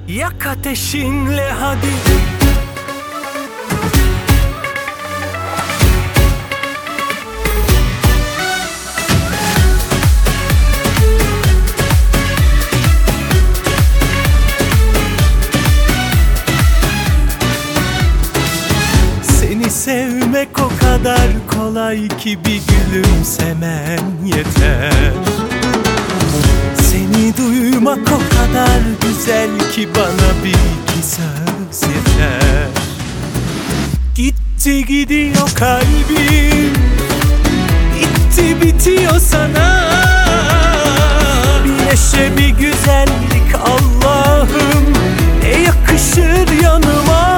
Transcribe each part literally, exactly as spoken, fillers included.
Yak ateşinle hadi. Seni sevmek o kadar kolay ki bir gülümsemen yeter. Seni duymak o kadar güzel ki bana bir iki söz yeter. Gitti gidiyor kalbim, bitti bitiyor sana. Bir neşe bir güzellik Allah'ım, ne yakışır yanıma.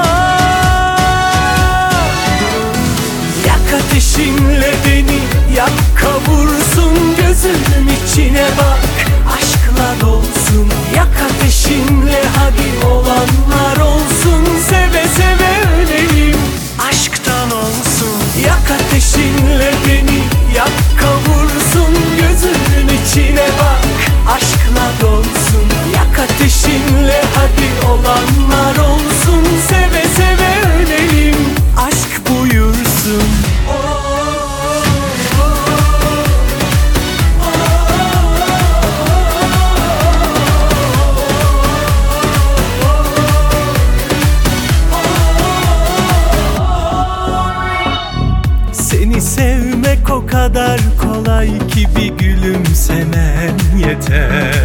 Yak ateşinle beni, yak kavursun, gözümün içine bak, aşkla dolsun. Yak ateşinle hadi, olanlar olsun, seve seve ölelim, aşktan olsun. Yak ateşinle beni, yak kavursun, gözümün içine bak, aşkla dolsun. Yak ateşinle hadi, olanlar olsun, seve seve ölelim, aşk buyursun. Seni sevmek o kadar kolay ki bir gülümsemen yeter.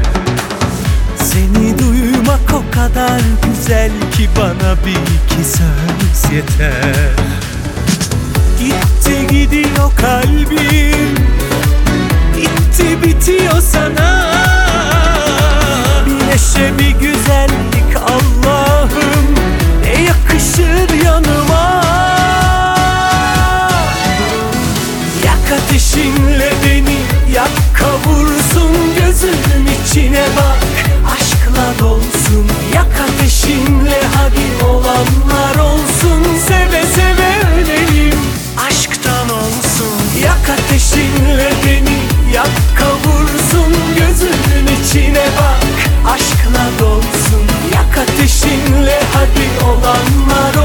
Seni duymak o kadar güzel ki bana bir iki söz yeter. Gitti gidiyor kalbim, bitti bitiyor sana. Bir neşe bir güzellik Allah'ım, ne yakışır yanıma. Yak ateşinle beni, yak kavursun, gözümün içine bak, aşkla dolsun. Yak ateşinle hadi, olanlar olsun, seve seve ölelim, aşktan olsun. Yak ateşinle beni, yak kavursun, gözümün içine bak, aşkla dolsun. Yak ateşinle hadi, olanlar